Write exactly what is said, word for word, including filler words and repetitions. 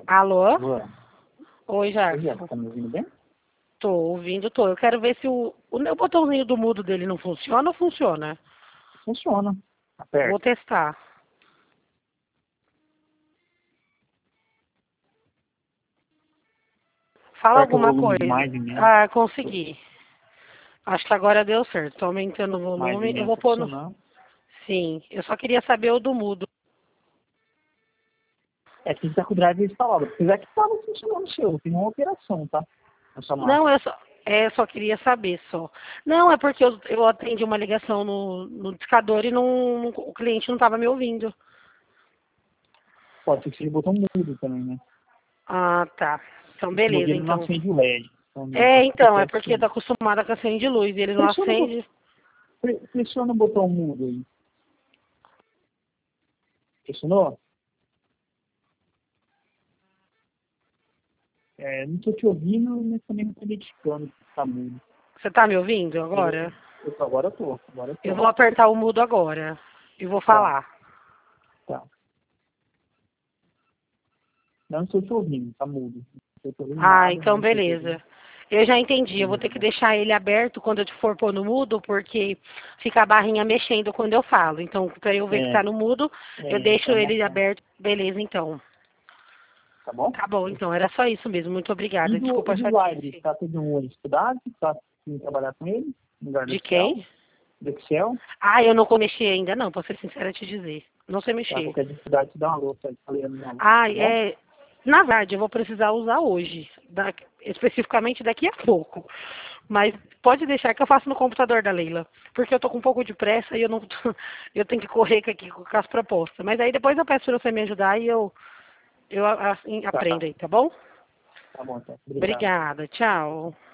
Alô? Luan, Oi, oi, Jackson. Jéssica, tá me ouvindo bem? Tô ouvindo, tô. Eu quero ver se o, o meu botãozinho do mudo dele não funciona ou funciona. Funciona. Vou Aperta. testar. Fala Aperta o alguma volume de coisa. mais e menos. Ah, consegui. Acho que agora deu certo. Tô aumentando o Mais e volume. Eu menos vou tá pôr no... funcionando. Sim, eu só queria saber o do mudo. É que tá com o drive instalado. Apesar que tava funcionando o seu. Tem uma operação, tá? Na sua Não, máquina. eu só, é, eu só queria saber só. Não, é porque eu, eu atendi uma ligação no, no discador e não, não- o cliente não estava me ouvindo. Pode ser que seja botão mudo também, né? Ah, tá. Então, Esse beleza, modelo não então. acende o L E D. Então, É, então, é pode porque ser. tá acostumada com acende luz e ele não Pressiona o, bot- acende. pre- pressiona o botão mudo aí. Pressionou? É, não tô te ouvindo, mas também não tô identificando que tá mudo. Você tá me ouvindo agora? Eu, tô- agora eu tô. Agora eu Eu tô. vou apertar o mudo agora e vou Tá, falar. tá. Não estou te ouvindo, tá mudo. Não estou te ouvindo Ah, nada, então não estou te ouvindo. beleza. Eu já entendi. Eu vou ter que Beleza. deixar ele aberto quando eu for pôr no mudo, porque fica a barrinha mexendo quando eu falo. Então, para eu ver que É, tá no mudo, eu é, deixo então ele mostrar. aberto. Beleza, então. Tá bom? Tá bom, então. Era só isso mesmo. Muito E obrigada. do, Desculpa e a do Libre, chatice. tá tendo um estudado? Tá conseguindo trabalhar com ele? No lugar do De quem? Excel? Do Excel? Ah, eu não comecei ainda não, pra ser sincera te dizer. Não sei Tá, mexer. qualquer dificuldade, te dá uma louça aí, falei na louça, Ah, tá bom? é. Na verdade, eu vou precisar usar hoje, da- especificamente daqui a pouco. Mas pode deixar que eu faço no computador da Leila, porque eu tô com um pouco de pressa e eu não, eu tenho que correr com aqui com as propostas. Mas aí depois eu peço para você me ajudar e eu, eu assim, Tá, aprendo aí, tá bom? tá bom, então. Obrigado. Obrigada, tchau.